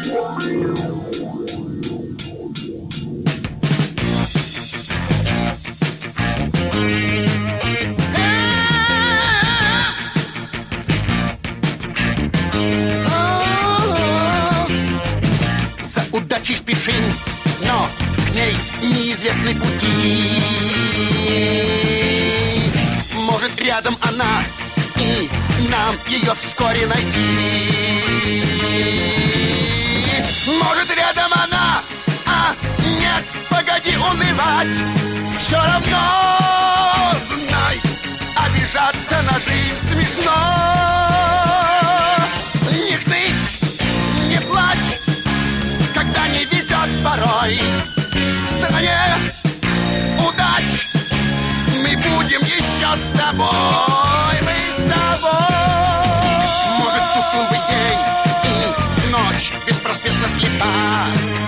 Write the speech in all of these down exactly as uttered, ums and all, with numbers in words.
Спешим, но к ней неизвестны пути. Может, рядом она, и нам ее вскоре найти. Может, рядом она, а нет, погоди унывать. Все равно, знай, обижаться на жизнь смешно. Не хнычь, не плачь, когда не везет порой. В стране удач мы будем еще с тобой. Мы с тобой. Может, пустым быть день и ночь беспросветно слепа.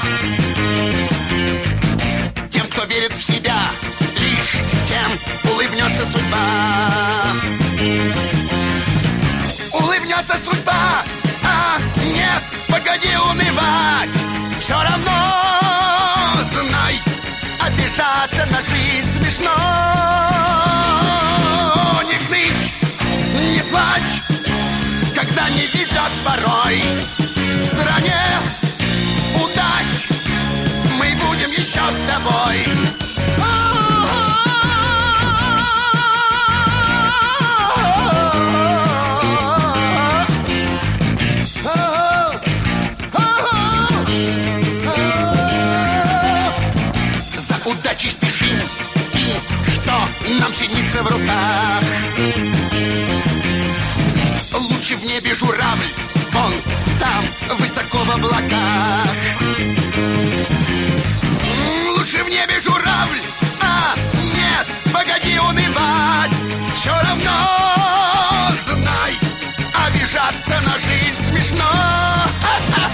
Тем, кто верит в себя, лишь тем улыбнется судьба. Улыбнется судьба, а нет, погоди унывать. Все равно, знай, обижаться на жизнь смешно. Не хнычь, не плачь, когда не везет порой. В стране удач мы будем еще с тобой. Удачи спешим, и что нам синица в руках? Лучше в небе журавль, вон там, высоко в облаках. Лучше в небе журавль, а нет, погоди унывать. Все равно, знай, обижаться на жизнь смешно.